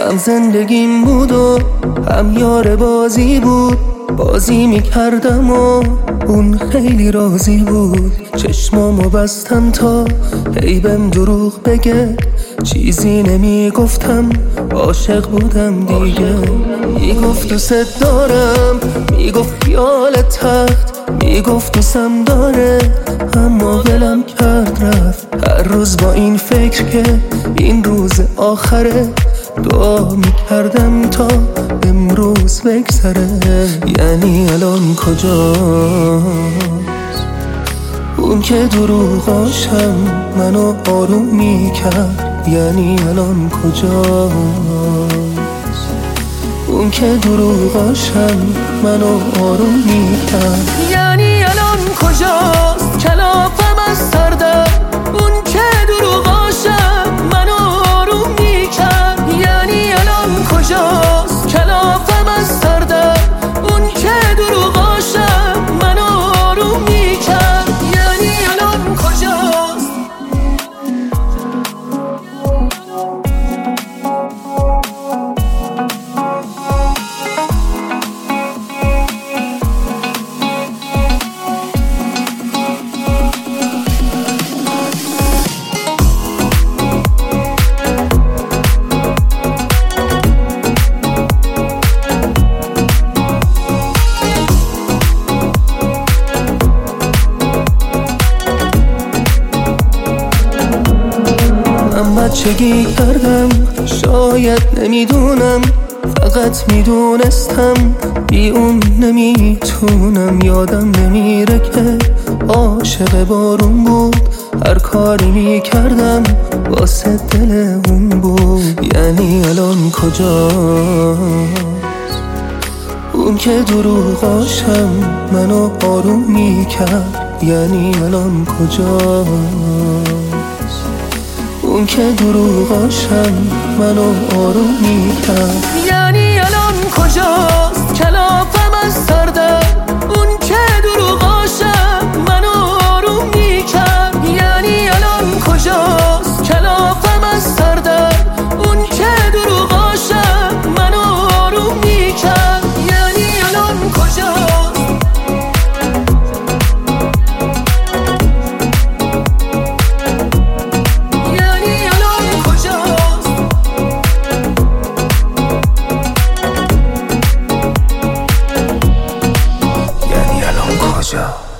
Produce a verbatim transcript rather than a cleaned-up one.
هم زندگیم بود و هم یار بازی بود. بازی میکردم و اون خیلی راضی بود. چشمامو بستم تا عیبم دروغ بگه، چیزی نمیگفتم، عاشق بودم دیگه. میگفت دوست دارم، میگفت خیال تخت، میگفت دوستم داره، اما ولم کرد رفت. هر روز با این فکر که این روز آخره، دعا میکردم تا امروز بگذره. یعنی الان کجاست اون که دروغاشم منو آروم میکرد؟ یعنی الان کجاست اون که دروغاشم منو آروم میکرد؟ یعنی الان کجاست کلافم از سردم اون که دروغاشم منو آروم میکرد؟ یعنی الان کجاست کلافم از سردم اون که دروغاشم منو آروم میکرد؟ یعنی الان کجاست؟ بچگی کردم، شاید نمیدونم، فقط میدونستم بی اون نمیتونم. یادم نمیره که عاشق بارون بود، هر کاری میکردم واسه دل اون بود. یعنی الان کجاست اون که دروغاشم منو آروم میکرد؟ یعنی الان کجاست اون که دروغاشم منو آروم میکرد؟ یعنی الان کجاست کلافم از سردم اون که دروغاشم منو آروم میکرد؟ یعنی الان کجاست کلافم از سردم اون که دروغاشم منو آروم میکرد؟ یعنی الان کجاست؟ کجا